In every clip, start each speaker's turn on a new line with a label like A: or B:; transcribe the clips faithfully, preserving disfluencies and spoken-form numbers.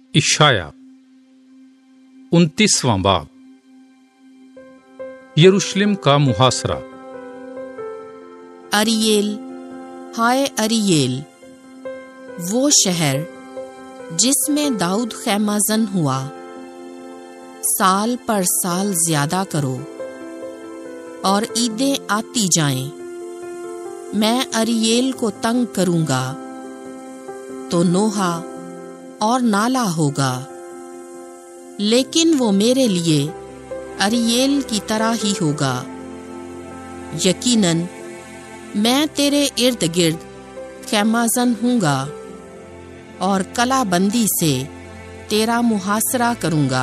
A: इशाया उनतीसवां बाब। यरूशलेम का मुहासरा।
B: अरियेल, हाय अरियेल, वो शहर जिसमें दाऊद खैमाजन हुआ। साल पर साल ज्यादा करो और ईदें आती जाएं। मैं अरियेल को तंग करूंगा तो नोहा और नाला होगा, लेकिन वो मेरे लिए अरियेल की तरह ही होगा। यकीनन मैं तेरे इर्द गिर्द खैमाजन हूँगा और कलाबंदी से तेरा मुहासरा करूँगा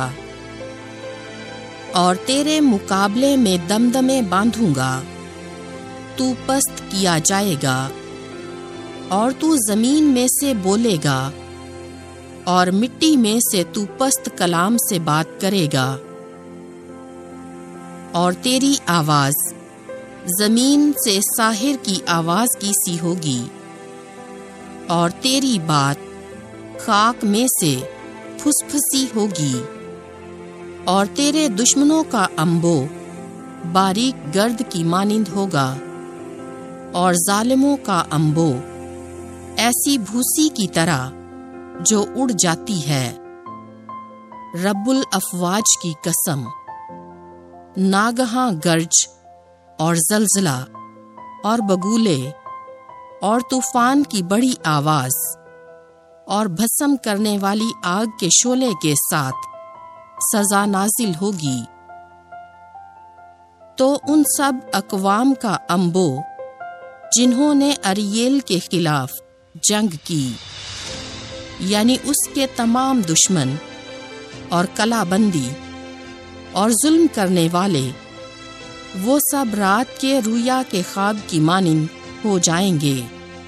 B: और तेरे मुकाबले में दमदमे बांधूंगा। तू पस्त किया जाएगा और तू जमीन में से बोलेगा और मिट्टी में से तू पस्त कलाम से बात करेगा। और तेरी आवाज जमीन से साहिर की आवाज की सी होगी और तेरी बात खाक में से फुसफुसी होगी। और तेरे दुश्मनों का अंबो बारीक गर्द की मानिंद होगा और जालिमों का अंबो ऐसी भूसी की तरह जो उड़ जाती है। रब्बुल अफवाज की कसम, नागहां गर्ज और जलजला और बगुले और तूफान की बड़ी आवाज और भस्म करने वाली आग के शोले के साथ सजा नाजिल होगी। तो उन सब अकवाम का अंबो जिन्होंने अरियेल के खिलाफ जंग की, यानी उसके तमाम दुश्मन और कलाबंदी और जुल्म करने वाले, वो सब रात के रुया के ख्वाब की मानिंद हो जाएंगे।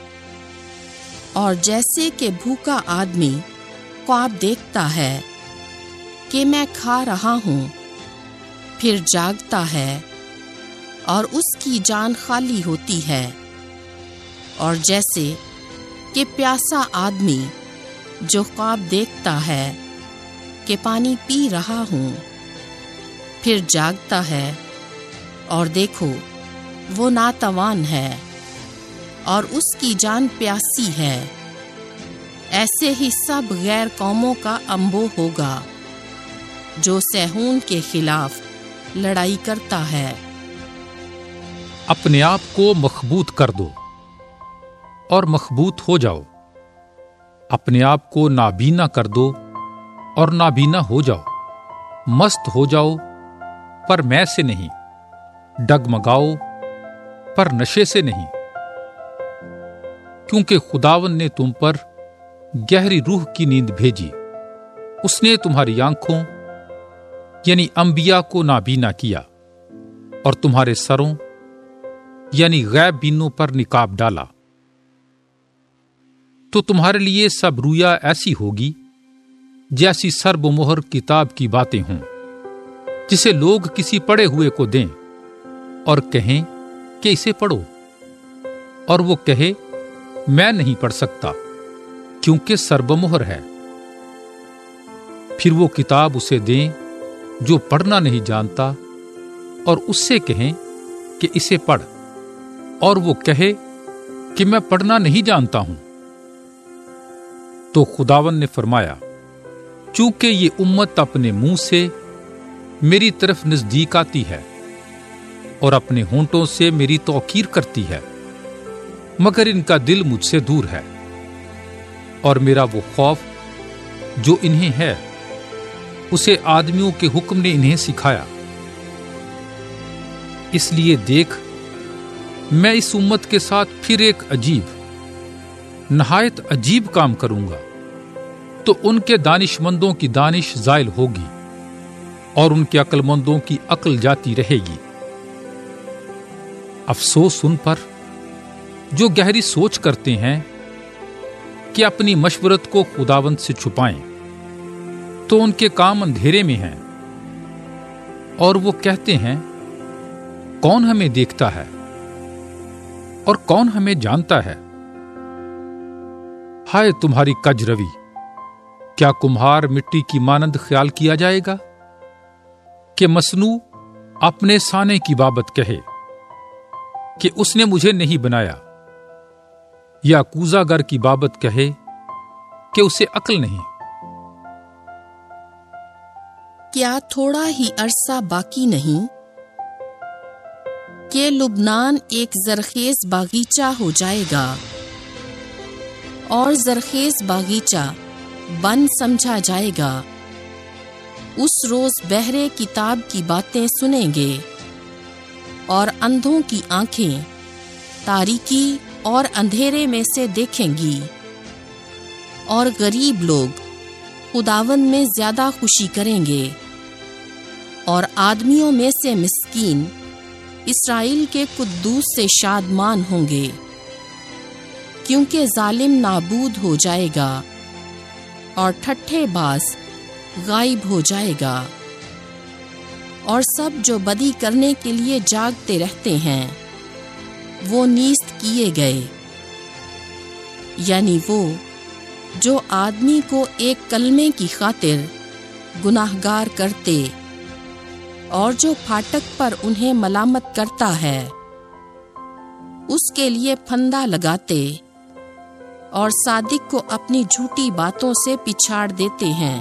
B: और जैसे कि भूखा आदमी ख्वाब देखता है कि मैं खा रहा हूँ, फिर जागता है और उसकी जान खाली होती है। और जैसे कि प्यासा आदमी जो ख्वाब देखता है कि पानी पी रहा हूँ, फिर जागता है और देखो वो नातवान है और उसकी जान प्यासी है, ऐसे ही सब गैर कौमों का अंबो होगा जो सहून के खिलाफ लड़ाई करता है।
A: अपने आप को मखबूत कर दो और मखबूत हो जाओ। अपने आप को नाबीना कर दो और नाबीना हो जाओ। मस्त हो जाओ पर मैं से नहीं, डगमगाओ पर नशे से नहीं, क्योंकि खुदावन ने तुम पर गहरी रूह की नींद भेजी। उसने तुम्हारी आंखों यानी अंबिया को नाबीना किया और तुम्हारे सरों यानी गैब बीनों पर निकाब डाला। तो तुम्हारे लिए सब रुया ऐसी होगी जैसी सर्वमोहर किताब की बातें हों, जिसे लोग किसी पढ़े हुए को दें और कहें कि इसे पढ़ो, और वो कहे मैं नहीं पढ़ सकता क्योंकि सर्वमोहर है। फिर वो किताब उसे दें जो पढ़ना नहीं जानता और उससे कहें कि इसे पढ़, और वो कहे कि मैं पढ़ना नहीं जानता हूं। तो खुदावन ने फरमाया, चूंकि ये उम्मत अपने मुंह से मेरी तरफ नजदीक आती है और अपने होंठों से मेरी तौकीर करती है, मगर इनका दिल मुझसे दूर है और मेरा वो खौफ जो इन्हें है उसे आदमियों के हुक्म ने इन्हें सिखाया। इसलिए देख, मैं इस उम्मत के साथ फिर एक अजीब नहायत अजीब काम करूंगा। तो उनके दानिशमंदों की दानिश जायल होगी और उनके अक्लमंदों की अक्ल जाती रहेगी। अफसोस उन पर जो गहरी सोच करते हैं कि अपनी मशवरत को खुदावंद से छुपाएं, तो उनके काम अंधेरे में हैं और वो कहते हैं, कौन हमें देखता है और कौन हमें जानता है। हाय तुम्हारी कजरवी, کیا کمہار مٹی کی مانند خیال کیا جائے گا کہ مصنوع اپنے سانے کی بابت کہے کہ اس نے مجھے نہیں بنایا، یا کوزہ گر کی بابت کہے کہ اسے عقل نہیں؟
B: کیا تھوڑا ہی عرصہ باقی نہیں کہ لبنان ایک زرخیز باغیچہ ہو جائے گا، اور زرخیز باغیچہ بن سمجھا جائے گا؟ اس روز بہرے کتاب کی باتیں سنیں گے، اور اندھوں کی آنکھیں تاریکی اور اندھیرے میں سے دیکھیں گی، اور غریب لوگ خداوند میں زیادہ خوشی کریں گے، اور آدمیوں میں سے مسکین اسرائیل کے قدوس سے شادمان ہوں گے، کیونکہ ظالم نابود ہو جائے گا اور ٹھٹھے باز غائب ہو جائے گا، اور سب جو بدی کرنے کے لیے جاگتے رہتے ہیں وہ نیست کیے گئے، یعنی وہ جو آدمی کو ایک کلمے کی خاطر گناہگار کرتے اور جو پھاٹک پر انہیں ملامت کرتا ہے اس کے لیے پھندا لگاتے اور صادق کو اپنی جھوٹی باتوں سے پچھاڑ دیتے ہیں۔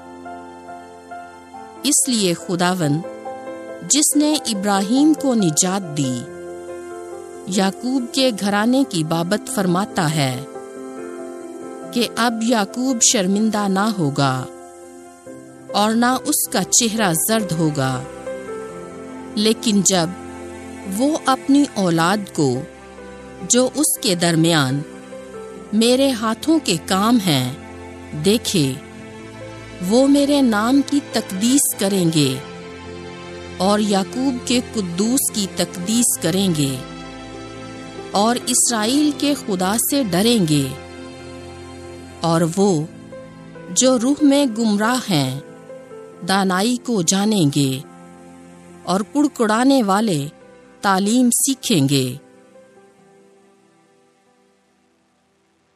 B: اس لیے خداوند جس نے ابراہیم کو نجات دی یعقوب کے گھرانے کی بابت فرماتا ہے کہ اب یعقوب شرمندہ نہ ہوگا اور نہ اس کا چہرہ زرد ہوگا، لیکن جب وہ اپنی اولاد کو جو اس کے درمیان میرے ہاتھوں کے کام ہیں دیکھے، وہ میرے نام کی تقدیس کریں گے اور یعقوب کے قدوس کی تقدیس کریں گے، اور اسرائیل کے خدا سے ڈریں گے، اور وہ جو روح میں گمراہ ہیں دانائی کو جانیں گے، اور کڑکڑانے والے تعلیم سیکھیں گے۔